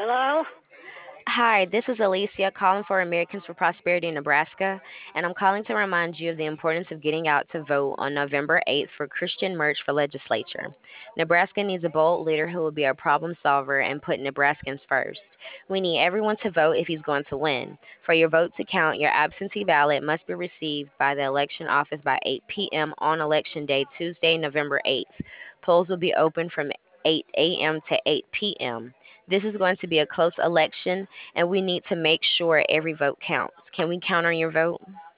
Hello? Hi, this is Alicia calling for Americans for Prosperity in Nebraska, and I'm calling to remind you of the importance of getting out to vote on November 8th for Christian Merch for Legislature. Nebraska needs a bold leader who will be a problem solver and put Nebraskans first. We need everyone to vote if he's going to win. For your vote to count, your absentee ballot must be received by the election office by 8 p.m. on Election Day, Tuesday, November 8th. Polls will be open from 8 a.m. to 8 p.m. This is going to be a close election and we need to make sure every vote counts. Can we count on your vote?